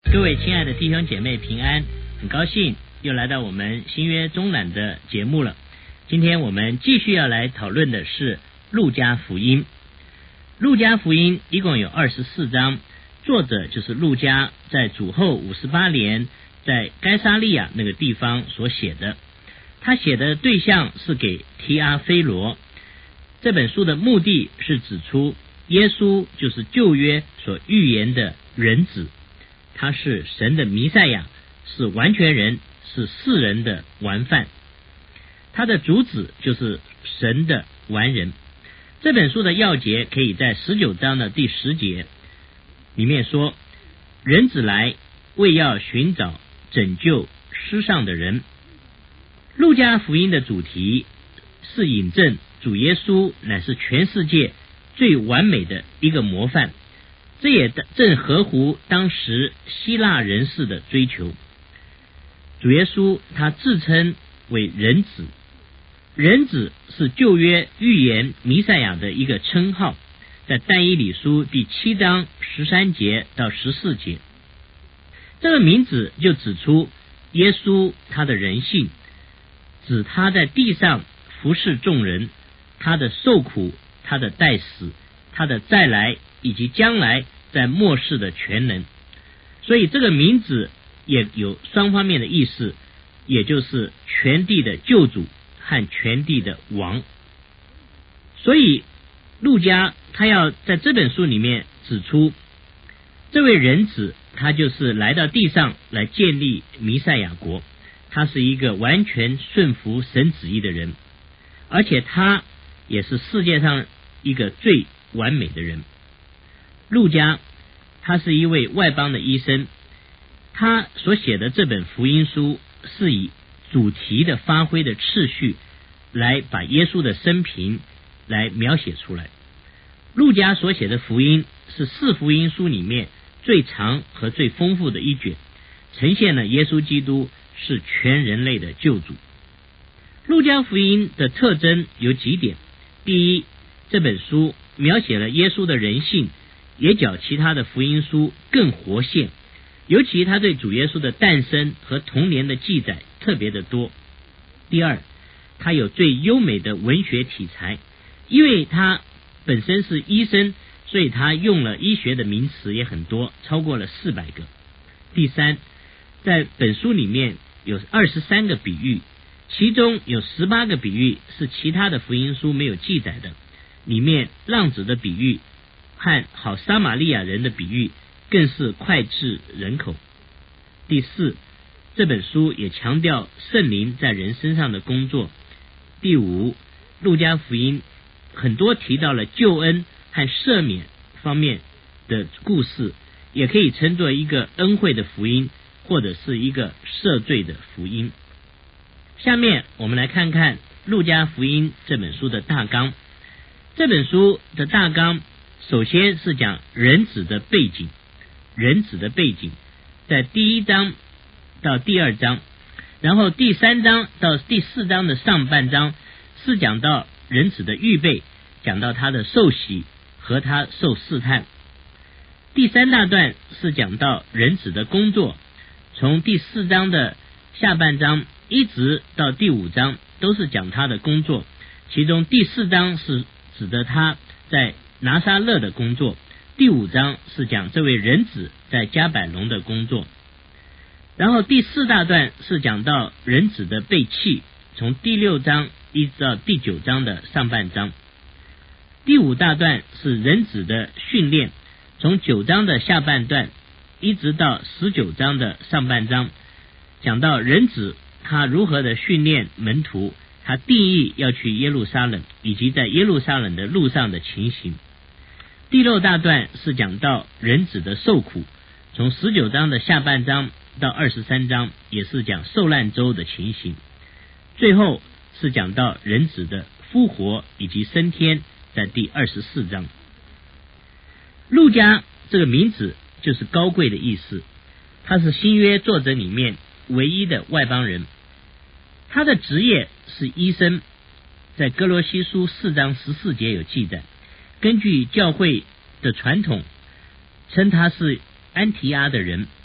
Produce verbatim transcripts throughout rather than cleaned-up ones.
各位亲爱的弟兄姐妹平安，很高兴又来到我们新约中览的节目了。今天我们继续要来讨论的是路加福音。路加福音一共有二十四章，作者就是路加在主后五十八年在该撒利亚那个地方所写的。他写的对象是给提阿非罗。这本书的目的是指出耶稣就是旧约所预言的人子，他是神的弥赛亚，是完全人，是世人的完范。他的主旨就是神的完人。这本书的要节可以在十九章的第十节里面说，人子来为要寻找拯救失丧的人。路加福音的主题是引证主耶稣乃是全世界最完美的一个模范，这也正合乎当时希腊人士的追求。主耶稣他自称为人子，人子是旧约预言弥赛亚的一个称号，在但以理书第七章十三节到十四节，这个名字就指出耶稣他的人性，指他在地上服侍众人，他的受苦，他的代死，他的再来，以及将来在末世的全能。所以这个名字也有双方面的意思，也就是全地的救主和全地的王。所以路加他要在这本书里面指出，这位人子他就是来到地上来建立弥赛亚国，他是一个完全顺服神旨意的人，而且他也是世界上一个最完美的人。路加他是一位外邦的医生，他所写的这本福音书是以主题的发挥的次序来把耶稣的生平来描写出来。路加所写的福音是四福音书里面最长和最丰富的一卷，呈现了耶稣基督是全人类的救主。路加福音的特征有几点。第一，这本书描写了耶稣的人性，也较其他的福音书更活现，尤其他对主耶稣的诞生和童年的记载特别的多。第二，他有最优美的文学题材，因为他本身是医生，所以他用了医学的名词也很多，超过了四百个。第三，在本书里面有二十三个比喻，其中有十八个比喻是其他的福音书没有记载的，里面浪子的比喻和好撒玛利亚人的比喻更是脍炙人口。第四，这本书也强调圣灵在人身上的工作。第五，路加福音很多提到了救恩和赦免方面的故事，也可以称作一个恩惠的福音，或者是一个赦罪的福音。下面我们来看看路加福音这本书的大纲。这本书的大纲首先是讲人子的背景，人子的背景在第一章到第二章，然后第三章到第四章的上半章是讲到人子的预备，讲到他的受洗和他受试探。第三大段是讲到人子的工作，从第四章的下半章一直到第五章都是讲他的工作，其中第四章是指的他在拿撒勒的工作，第五章是讲这位人子在迦百农的工作。然后第四大段是讲到人子的被弃，从第六章一直到第九章的上半章。第五大段是人子的训练，从九章的下半段一直到十九章的上半章，讲到人子他如何的训练门徒，他定义要去耶路撒冷，以及在耶路撒冷的路上的情形。第六大段是讲到人子的受苦，从十九章的下半章到二十三章也是讲受难周的情形。最后是讲到人子的复活以及升天，在第二十四章。路加这个名字就是高贵的意思，他是新约作者里面唯一的外邦人，他的职业是医生，在哥罗西书四章十四节有记载。根据教会的传统称他是安提阿的人，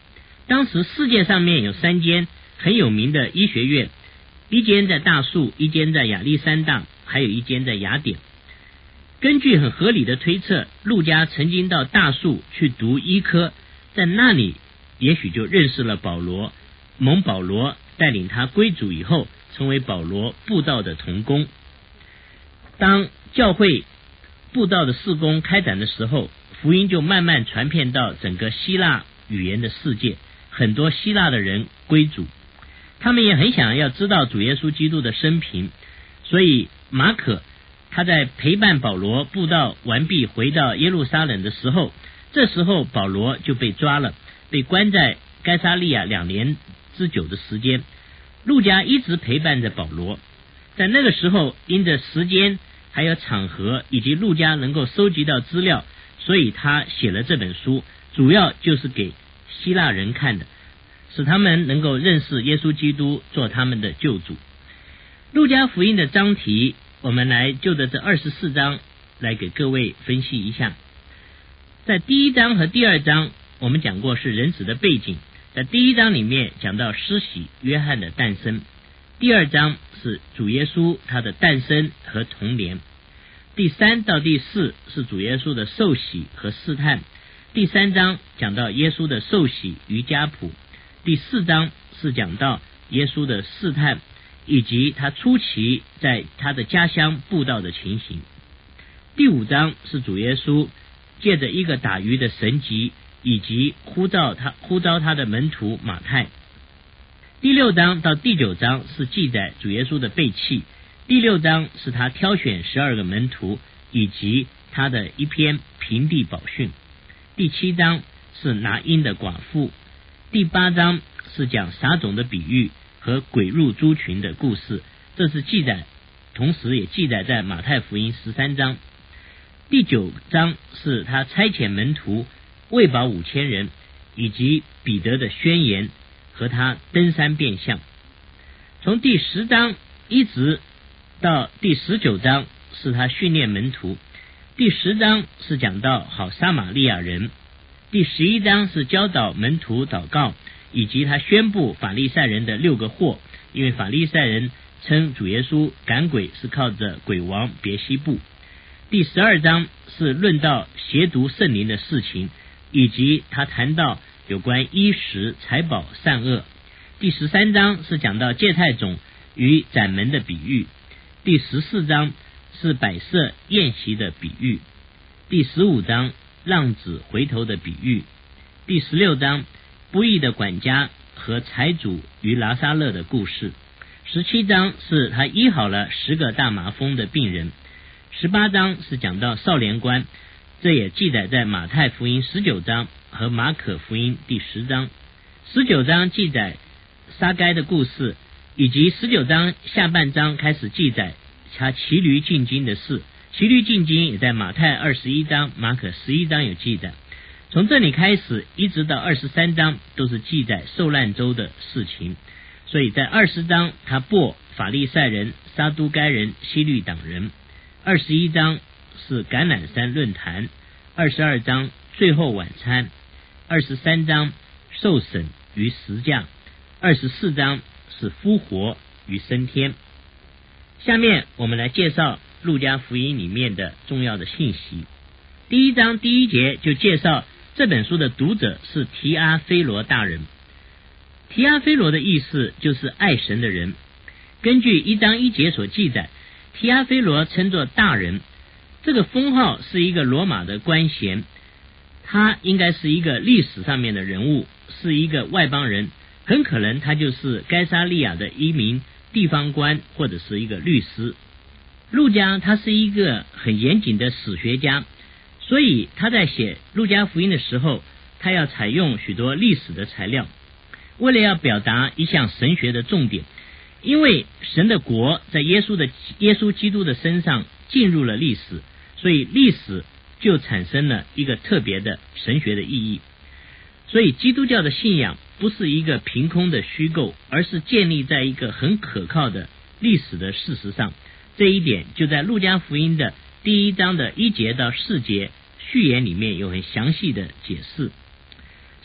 当时世界上面有三间很有名的医学院，一间在大树，一间在亚历山大，还有一间在雅典。根据很合理的推测，路加曾经到大树去读医科，在那里也许就认识了保罗，蒙保罗带领他归主以后，成为保罗布道的同工。当教会布道的事工开展的时候，福音就慢慢传遍到整个希腊语言的世界，很多希腊的人归主，他们也很想要知道主耶稣基督的生平，所以马可他在陪伴保罗布道完毕回到耶路撒冷的时候，这时候保罗就被抓了，被关在该撒利亚两年之久的时间。路加一直陪伴着保罗，在那个时候因着时间还有场合以及路加能够收集到资料，所以他写了这本书，主要就是给希腊人看的，使他们能够认识耶稣基督做他们的救主。路加福音的章题，我们来就着这二十四章来给各位分析一下。在第一章和第二章我们讲过是人子的背景，在第一章里面讲到施洗约翰的诞生，第二章是主耶稣他的诞生和童年，第三到第四是主耶稣的受洗和试探，第三章讲到耶稣的受洗于家谱，第四章是讲到耶稣的试探以及他初期在他的家乡布道的情形，第五章是主耶稣借着一个打鱼的神迹以及呼召他呼召他的门徒马太，第六章到第九章是记载主耶稣的背弃，第六章是他挑选十二个门徒以及他的一篇平地宝训，第七章是拿因的寡妇，第八章是讲撒种的比喻和鬼入猪群的故事，这是记载，同时也记载在马太福音十三章。第九章是他差遣门徒喂饱五千人，以及彼得的宣言和他登山变相。从第十章一直到第十九章是他训练门徒，第十章是讲到好撒玛利亚人，第十一章是教导门徒祷告，以及他宣布法利赛人的六个祸，因为法利赛人称主耶稣赶鬼是靠着鬼王别西卜。第十二章是论到邪毒圣灵的事情，以及他谈到有关衣食财宝善恶。第十三章是讲到芥菜种与斩门的比喻，第十四章是摆设宴席的比喻，第十五章浪子回头的比喻，第十六章不义的管家和财主与拿撒勒的故事，十七章是他医好了十个大麻风的病人，十八章是讲到少年官，这也记载在马太福音十九章和马可福音第十章。十九章记载撒该的故事，以及十九章下半章开始记载他骑驴进京的事，骑驴进京也在马太二十一章、马可十一章有记载。从这里开始一直到二十三章都是记载受难周的事情，所以在二十章他驳法利赛人、撒都该人、希律党人，二十一章是橄榄山论坛，二十二章最后晚餐，二十三章受审于十架，二十四章是复活与升天。下面我们来介绍路加福音里面的重要的信息。第一章第一节就介绍这本书的读者是提阿非罗大人。提阿非罗的意思就是爱神的人。根据一章一节所记载，提阿非罗称作大人，这个封号是一个罗马的官衔，他应该是一个历史上面的人物，是一个外邦人，很可能他就是该撒利亚的一名地方官或者是一个律师。路加他是一个很严谨的史学家，所以他在写路加福音的时候，他要采用许多历史的材料，为了要表达一项神学的重点。因为神的国在耶稣的耶稣基督的身上进入了历史，所以历史就产生了一个特别的神学的意义。所以基督教的信仰不是一个凭空的虚构，而是建立在一个很可靠的历史的事实上。这一点就在路加福音的第一章的一节到四节序言里面有很详细的解释。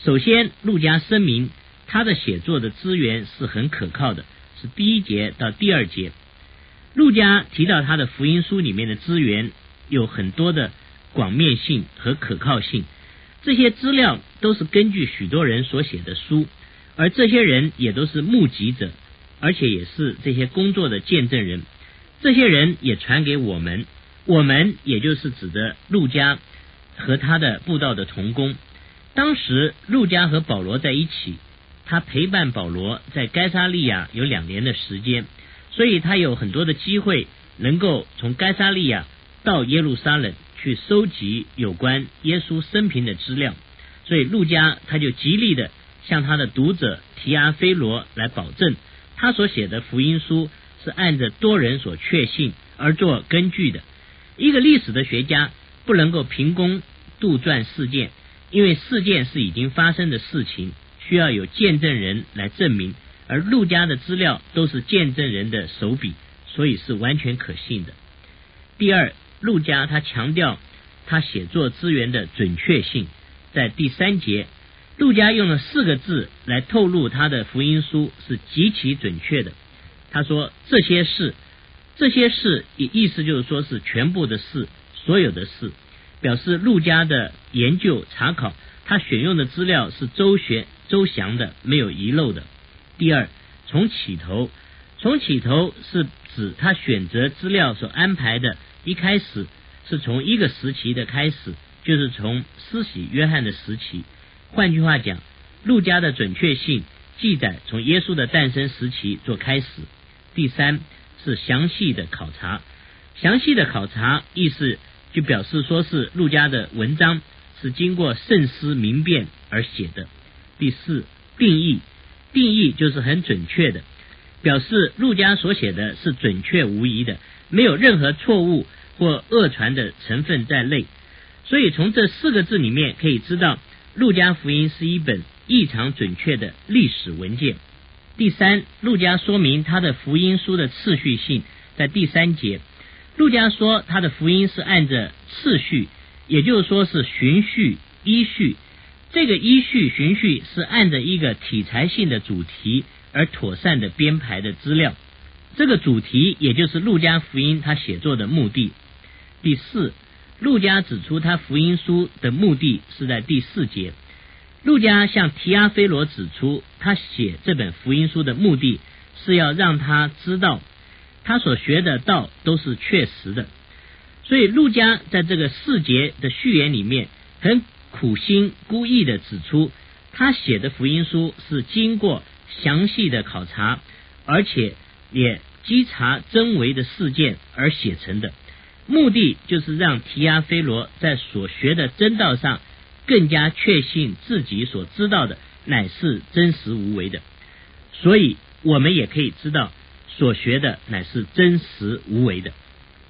首先，路加声明他的写作的资源是很可靠的，是第一节到第二节。路加提到他的福音书里面的资源有很多的广面性和可靠性，这些资料都是根据许多人所写的书，而这些人也都是目击者，而且也是这些工作的见证人。这些人也传给我们，我们也就是指的路加和他的布道的同工。当时路加和保罗在一起，他陪伴保罗在该撒利亚有两年的时间，所以他有很多的机会能够从该撒利亚到耶路撒冷去收集有关耶稣生平的资料。所以路加他就极力的向他的读者提阿非罗来保证，他所写的福音书是按着多人所确信而做根据的。一个历史的学家不能够凭空杜撰事件，因为事件是已经发生的事情，需要有见证人来证明，而路加的资料都是见证人的手笔，所以是完全可信的。第二，路加他强调他写作资源的准确性。在第三节，路加用了四个字来透露他的福音书是极其准确的。他说这些事，这些事意思就是说是全部的事，所有的事，表示路加的研究查考，他选用的资料是周全周详的，没有遗漏的。第二，从起头，从起头是指他选择资料所安排的，一开始是从一个时期的开始，就是从施洗约翰的时期。换句话讲，路加的准确性记载从耶稣的诞生时期做开始。第三是详细的考察，详细的考察意思就表示说是路加的文章是经过慎思明辨而写的。第四，定义，定义就是很准确的，表示路加所写的是准确无疑的，没有任何错误或讹传的成分在内。所以从这四个字里面可以知道，路加福音是一本异常准确的历史文件。第三，路加说明他的福音书的次序性。在第三节，路加说他的福音是按着次序，也就是说是循序依序。这个依序循序是按着一个题材性的主题而妥善的编排的资料，这个主题也就是路加福音他写作的目的。第四，路加指出他福音书的目的是在第四节，路加向提阿非罗指出他写这本福音书的目的是要让他知道他所学的道都是确实的。所以路加在这个四节的序言里面很苦心孤意的指出，他写的福音书是经过详细的考察，而且也稽查真伪的事件而写成的，目的就是让提阿非罗在所学的真道上更加确信自己所知道的乃是真实无为的。所以我们也可以知道所学的乃是真实无为的。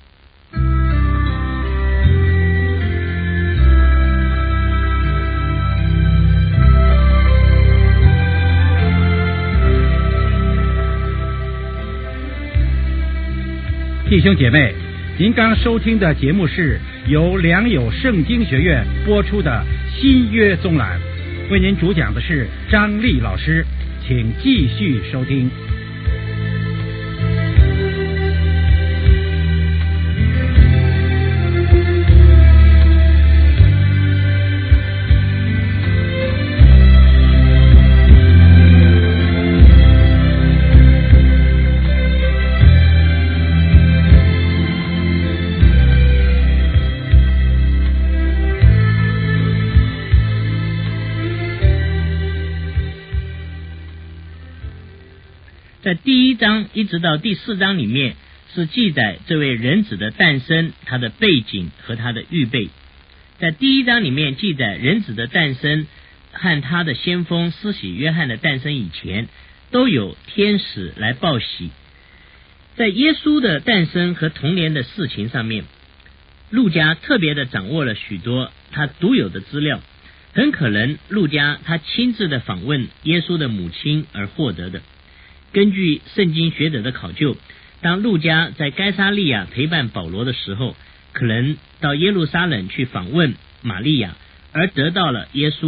弟兄姐妹，您刚收听的节目是由良友圣经学院播出的新约综览，为您主讲的是张丽老师，请继续收听。 在第一章一直到第四章里面是记载这位人子的诞生，他的背景和他的预备。在第一章里面记载人子的诞生和他的先锋施洗约翰的诞生以前，都有天使来报喜。在耶稣的诞生和童年的事情上面，路加特别的掌握了许多他独有的资料，很可能路加他亲自的访问耶稣的母亲而获得的。根据圣经学者的考究，当路加在该撒利亚陪伴保罗的时候，可能到耶路撒冷去访问玛利亚，而得到了耶稣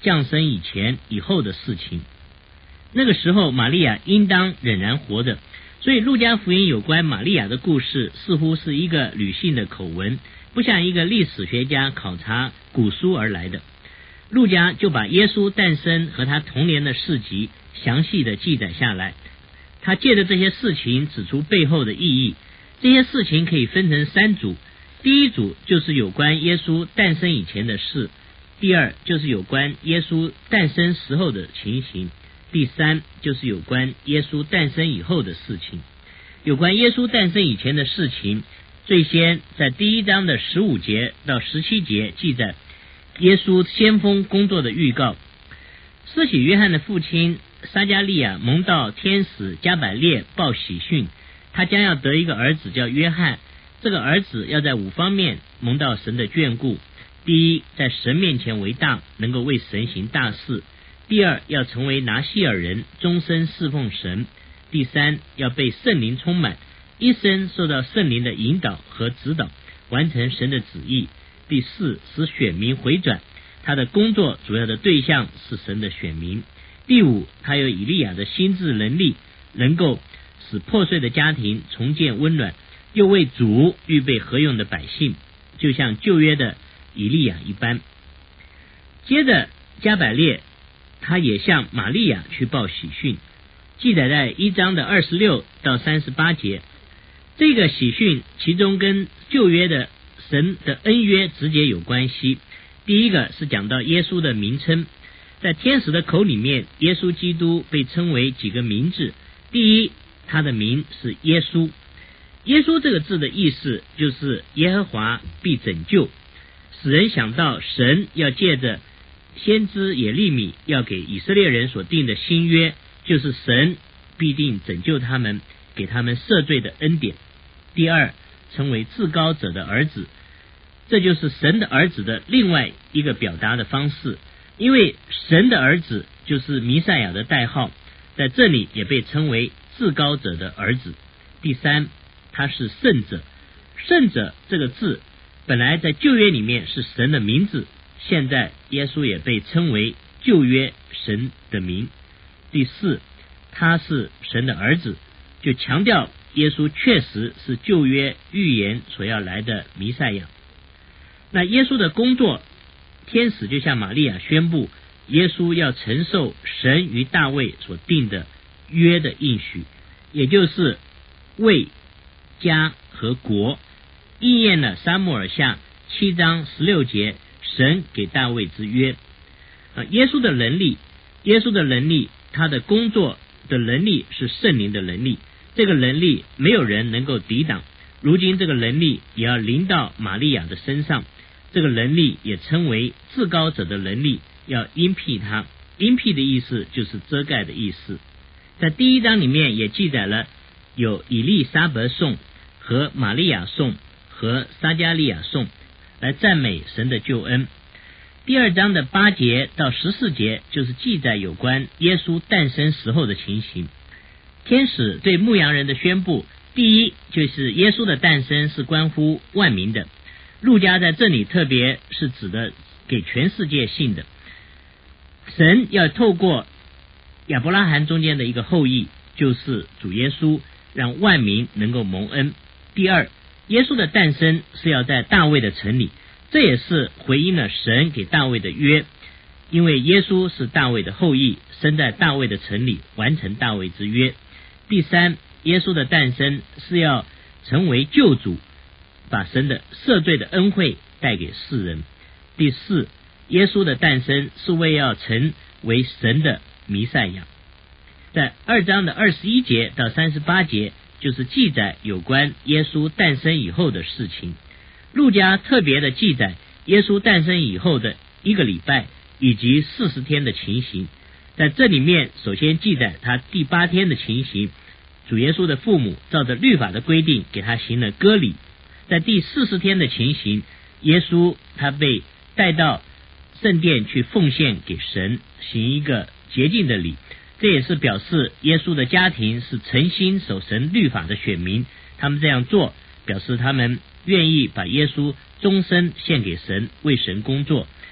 降生以前以后的事情。那个时候玛利亚应当仍然活着，所以路加福音有关玛利亚的故事似乎是一个女性的口文，不像一个历史学家考察古书而来的。路加就把耶稣诞生和他童年的事迹详细的记载下来，他借着这些事情指出背后的意义。这些事情可以分成三组，第一组就是有关耶稣诞生以前的事，第二就是有关耶稣诞生时候的情形，第三就是有关耶稣诞生以后的事情。有关耶稣诞生以前的事情，最先在第一章的十五节到十七节记载耶稣先锋工作的预告。施洗约翰的父亲撒迦利亚蒙到天使加百列报喜讯，他将要得一个儿子叫约翰，这个儿子要在五方面蒙到神的眷顾。第一，在神面前为大，能够为神行大事；第二，要成为拿西尔人，终身侍奉神；第三，要被圣灵充满，一生受到圣灵的引导和指导，完成神的旨意；第四，使选民回转，他的工作主要的对象是神的选民；第五，他有以利亚的心智能力，能够使破碎的家庭重建温暖，又为主预备合用的百姓，就像旧约的以利亚一般。接着加百列他也向玛利亚去报喜讯，记载在一章的二十六到三十八节。这个喜讯其中跟旧约的神的恩约直接有关系。第一个是讲到耶稣的名称，在天使的口里面，耶稣基督被称为几个名字。第一，他的名是耶稣。耶稣这个字的意思就是耶和华必拯救，使人想到神要借着先知耶利米要给以色列人所定的新约，就是神必定拯救他们，给他们赦罪的恩典。第二，成为至高者的儿子，这就是神的儿子的另外一个表达的方式，因为神的儿子就是弥赛亚的代号，在这里也被称为至高者的儿子。第三，他是圣者。圣者这个字本来在旧约里面是神的名字，现在耶稣也被称为旧约神的名。第四，他是神的儿子，就强调耶稣确实是旧约预言所要来的弥赛亚。那耶稣的工作，天使就向玛利亚宣布耶稣要承受神与大卫所定的约的应许，也就是为家和国，应验了撒母耳下七章十六节神给大卫之约。啊，耶稣的能力，耶稣的能力，他的工作的能力是圣灵的能力，这个能力没有人能够抵挡。如今这个能力也要临到玛利亚的身上，这个能力也称为至高者的能力，要荫庇他。荫庇的意思就是遮盖的意思。在第一章里面也记载了有以利沙伯颂和玛利亚颂和撒迦利亚颂，来赞美神的救恩。第二章的八节到十四节就是记载有关耶稣诞生时候的情形。天使对牧羊人的宣布，第一就是耶稣的诞生是关乎万民的，路加在这里特别是指的给全世界信的，神要透过亚伯拉罕中间的一个后裔，就是主耶稣，让万民能够蒙恩。第二，耶稣的诞生是要在大卫的城里，这也是回应了神给大卫的约，因为耶稣是大卫的后裔，生在大卫的城里，完成大卫之约。第三，耶稣的诞生是要成为救主，把神的赦罪的恩惠带给世人。第四，耶稣的诞生是为要成为神的弥赛亚。在二章的二十一节到三十八节就是记载有关耶稣诞生以后的事情。路加特别的记载耶稣诞生以后的一个礼拜以及四十天的情形。在这里面首先记载他第八天的情形，主耶稣的父母照着律法的规定给他行了割礼。在第四十天的情形，耶稣他被带到圣殿去奉献给神，行一个洁净的礼，这也是表示耶稣的家庭是诚心守神律法的选民，他们这样做表示他们愿意把耶稣终身献给神，为神工作。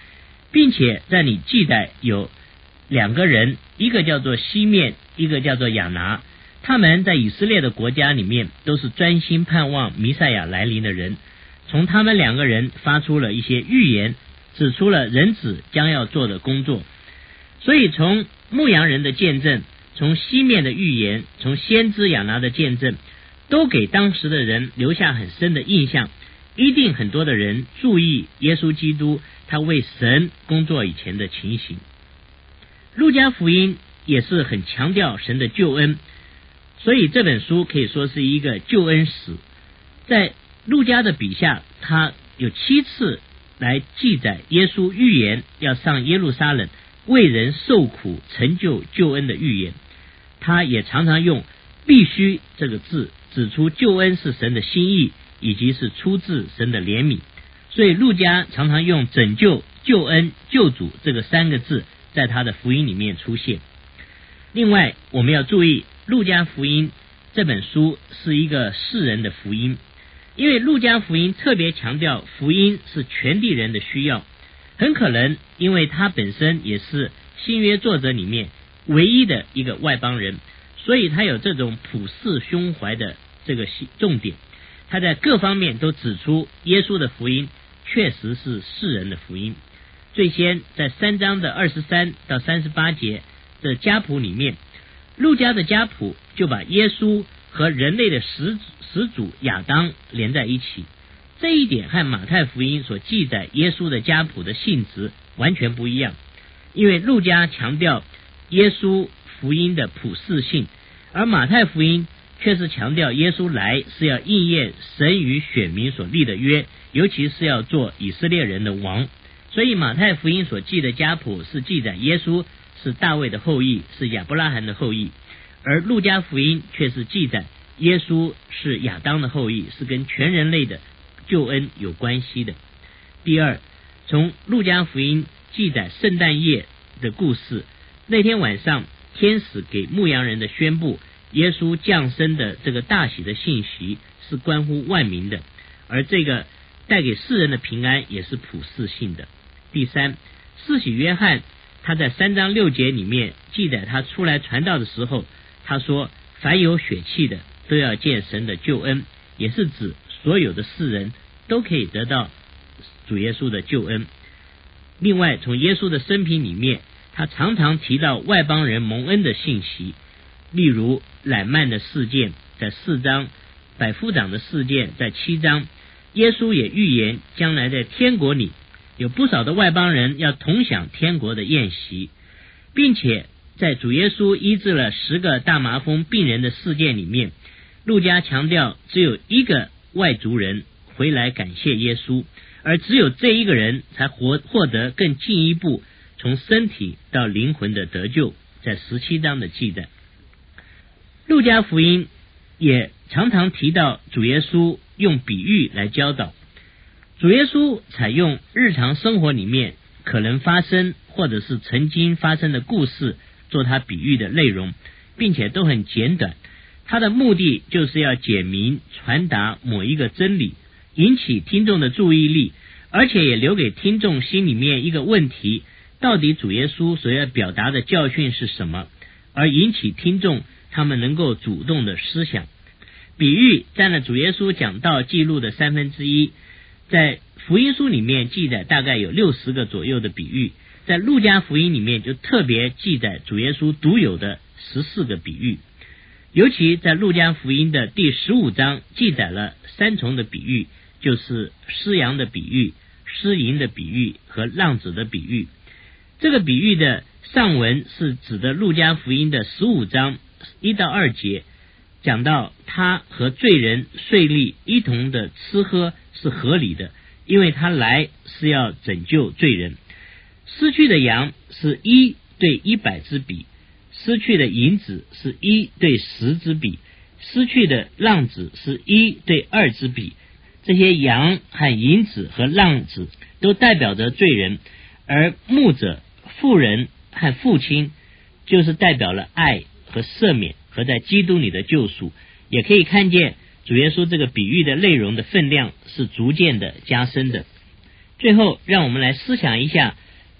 并且在你记载有两个人，一个叫做西面，一个叫做亚拿，他们在以色列的国家里面都是专心盼望弥赛亚来临的人。从他们两个人发出了一些预言，指出了人子将要做的工作。所以从牧羊人的见证，从西面的预言，从先知亚拿的见证，都给当时的人留下很深的印象。一定很多的人注意耶稣基督他为神工作以前的情形。路加福音也是很强调神的救恩，所以这本书可以说是一个救恩史。在路加的笔下，他有七次来记载耶稣预言要上耶路撒冷为人受苦成就救恩的预言。他也常常用必须这个字指出救恩是神的心意，以及是出自神的怜悯。所以路加常常用拯救、救恩、救主这个三个字在他的福音里面出现。另外我们要注意，路加福音这本书是一个世人的福音，因为路加福音特别强调福音是全地人的需要。很可能因为他本身也是新约作者里面唯一的一个外邦人，所以他有这种普世胸怀的这个重点。他在各方面都指出耶稣的福音确实是世人的福音。最先在三章的二十三到三十八节的家谱里面，路加的家谱就把耶稣和人类的始始祖亚当连在一起。这一点和马太福音所记载耶稣的家谱的性质完全不一样，因为路加强调耶稣福音的普世性，而马太福音却是强调耶稣来是要应验神与选民所立的约，尤其是要做以色列人的王。所以马太福音所记的家谱是记载耶稣是大卫的后裔，是亚伯拉罕的后裔，而路加福音却是记载耶稣是亚当的后裔，是跟全人类的救恩有关系的。第二，从路加福音记载圣诞夜的故事，那天晚上天使给牧羊人的宣布耶稣降生的这个大喜的信息是关乎万民的，而这个带给世人的平安也是普世性的。第三，施洗约翰他在三章六节里面记载他出来传道的时候，他说凡有血气的都要见神的救恩，也是指所有的世人都可以得到主耶稣的救恩。另外从耶稣的生平里面，他常常提到外邦人蒙恩的信息，例如懒慢的事件在四章，百夫长的事件在七章。耶稣也预言将来在天国里有不少的外邦人要同享天国的宴席，并且在主耶稣医治了十个大麻风病人的事件里面，路加强调只有一个外族人回来感谢耶稣，而只有这一个人才获获得更进一步从身体到灵魂的得救，在十七章的记载。路加福音也常常提到主耶稣用比喻来教导。主耶稣采用日常生活里面可能发生或者是曾经发生的故事做他比喻的内容，并且都很简短。他的目的就是要简明传达某一个真理，引起听众的注意力，而且也留给听众心里面一个问题，到底主耶稣所要表达的教训是什么，而引起听众他们能够主动的思想。比喻占了主耶稣讲道记录的三分之一，在福音书里面记载大概有六十个左右的比喻，在路加福音里面就特别记载主耶稣独有的十四个比喻。尤其在路加福音的第十五章记载了三重的比喻，就是失羊的比喻、失银的比喻和浪子的比喻。这个比喻的上文是指的路加福音的十五章一到二节，讲到他和罪人税吏一同的吃喝是合理的，因为他来是要拯救罪人。失去的羊是一对一百之比，失去的银子是一对十之比，失去的浪子是一对二之比。这些羊和银子和浪子都代表着罪人，而牧者、妇人和父亲就是代表了爱和赦免和在基督里的救赎。也可以看见主耶稣这个比喻的内容的分量是逐渐的加深的。最后让我们来思想一下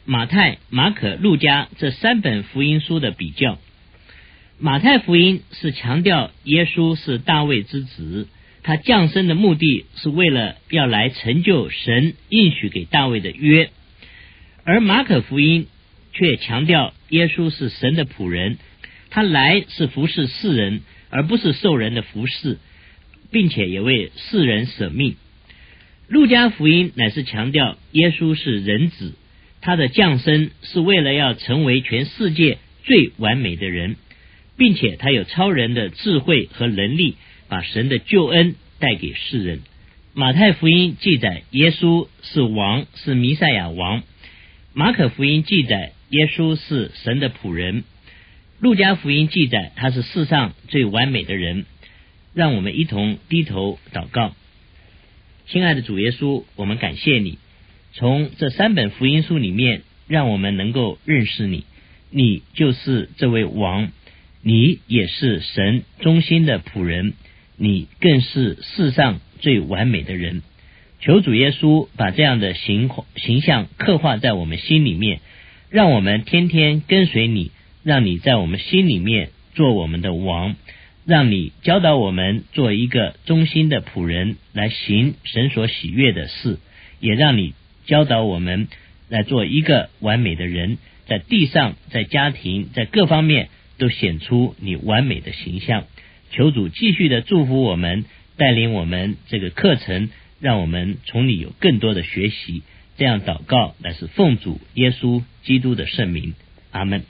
马太、马可、路加这三本福音书的比较。马太福音是强调耶稣是大卫之子，他降生的目的是为了要来成就神应许给大卫的约，而马可福音却强调耶稣是神的仆人，他来是服侍世人，而不是受人的服侍，并且也为世人舍命。路加福音乃是强调耶稣是人子，他的降生是为了要成为全世界最完美的人，并且他有超人的智慧和能力，把神的救恩带给世人。马太福音记载耶稣是王，是弥赛亚王；马可福音记载耶稣是神的仆人；路加福音记载他是世上最完美的人。让我们一同低头祷告。亲爱的主耶稣，我们感谢你，从这三本福音书里面让我们能够认识你，你就是这位王，你也是神忠心的仆人，你更是世上最完美的人。求主耶稣把这样的形形象刻画在我们心里面，让我们天天跟随你，让你在我们心里面做我们的王，让你教导我们做一个忠心的仆人，来行神所喜悦的事，也让你教导我们来做一个完美的人，在地上，在家庭，在各方面都显出你完美的形象。求主继续的祝福我们，带领我们这个课程，让我们从你有更多的学习。这样祷告乃是奉主耶稣基督的圣名，阿们。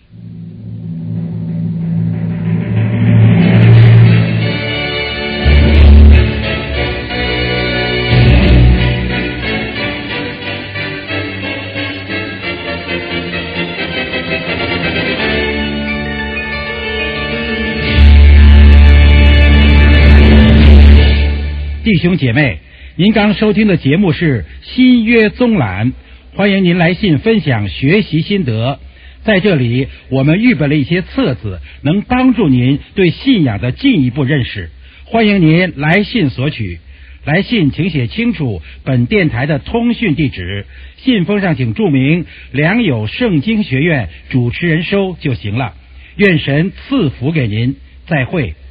弟兄姐妹，您刚收听的节目是新约综览，欢迎您来信分享学习心得。在这里我们预备了一些册子，能帮助您对信仰的进一步认识，欢迎您来信索取。来信请写清楚本电台的通讯地址，信封上请注明良友圣经学院主持人收就行了。愿神赐福给您，再会。